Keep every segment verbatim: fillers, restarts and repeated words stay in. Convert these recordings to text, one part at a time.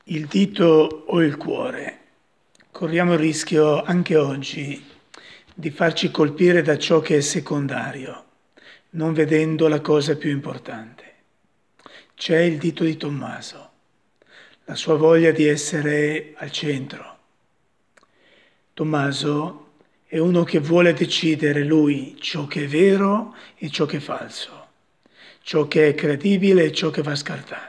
Il dito o il cuore? Corriamo il rischio anche oggi di farci colpire da ciò che è secondario, non vedendo la cosa più importante. C'è il dito di Tommaso, la sua voglia di essere al centro. Tommaso è uno che vuole decidere lui ciò che è vero e ciò che è falso, ciò che è credibile e ciò che va scartato.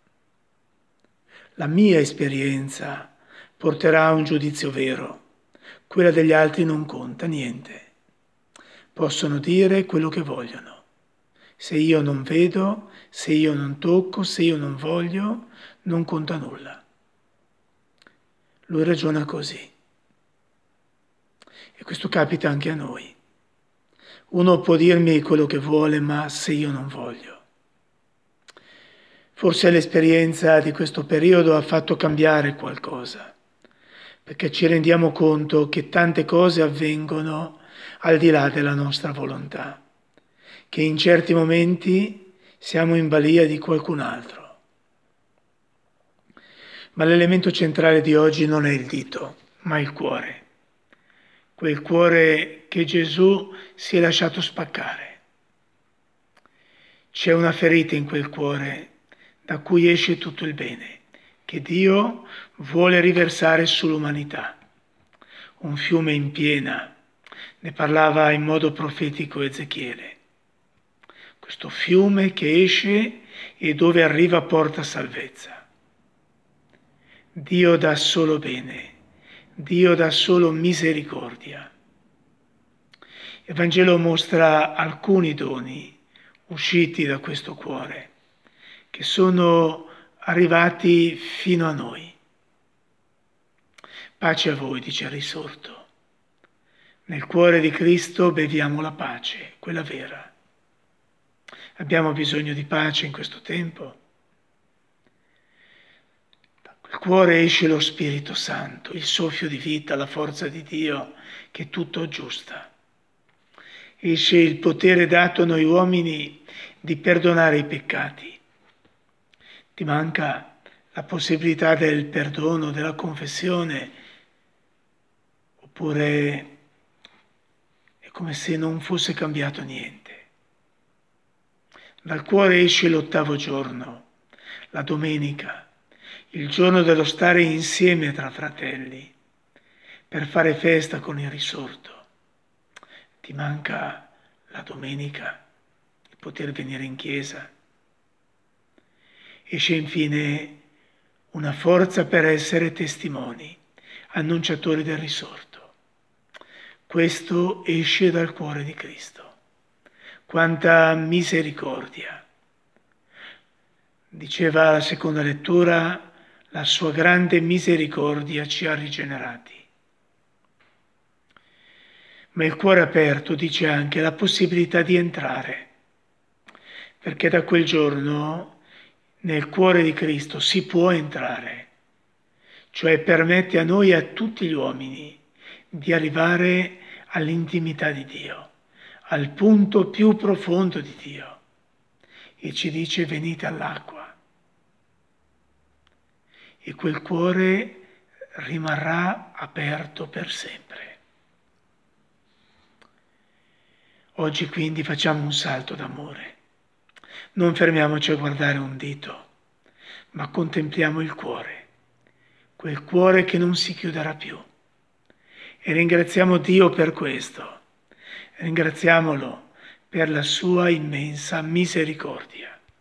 La mia esperienza porterà a un giudizio vero, quella degli altri non conta niente. Possono dire quello che vogliono. Se io non vedo, se io non tocco, se io non voglio, non conta nulla. Lui ragiona così. E questo capita anche a noi. Uno può dirmi quello che vuole, ma se io non voglio. Forse l'esperienza di questo periodo ha fatto cambiare qualcosa, perché ci rendiamo conto che tante cose avvengono al di là della nostra volontà, che in certi momenti siamo in balia di qualcun altro. Ma l'elemento centrale di oggi non è il dito, ma il cuore. Quel cuore che Gesù si è lasciato spaccare. C'è una ferita in quel cuore da cui esce tutto il bene, che Dio vuole riversare sull'umanità. Un fiume in piena, ne parlava in modo profetico Ezechiele. Questo fiume che esce e dove arriva porta salvezza. Dio dà solo bene, Dio dà solo misericordia. Il Vangelo mostra alcuni doni usciti da questo cuore, che sono arrivati fino a noi. Pace a voi, dice il risorto. Nel cuore di Cristo beviamo la pace, quella vera. Abbiamo bisogno di pace in questo tempo. Da quel cuore esce lo Spirito Santo, il soffio di vita, la forza di Dio che tutto aggiusta. Esce il potere dato a noi uomini di perdonare i peccati. Ti manca la possibilità del perdono, della confessione, oppure è come se non fosse cambiato niente. Dal cuore esce l'ottavo giorno, la domenica, il giorno dello stare insieme tra fratelli, per fare festa con il risorto. Ti manca la domenica, il poter venire in chiesa. Esce infine una forza per essere testimoni, annunciatori del risorto. Questo esce dal cuore di Cristo. Quanta misericordia! Diceva la seconda lettura, la sua grande misericordia ci ha rigenerati. Ma il cuore aperto dice anche la possibilità di entrare, perché da quel giorno nel cuore di Cristo si può entrare, cioè permette a noi e a tutti gli uomini di arrivare all'intimità di Dio, al punto più profondo di Dio, e ci dice venite all'acqua. E quel cuore rimarrà aperto per sempre. Oggi quindi facciamo un salto d'amore. Non fermiamoci a guardare un dito, ma contempliamo il cuore, quel cuore che non si chiuderà più. E ringraziamo Dio per questo. Ringraziamolo per la sua immensa misericordia.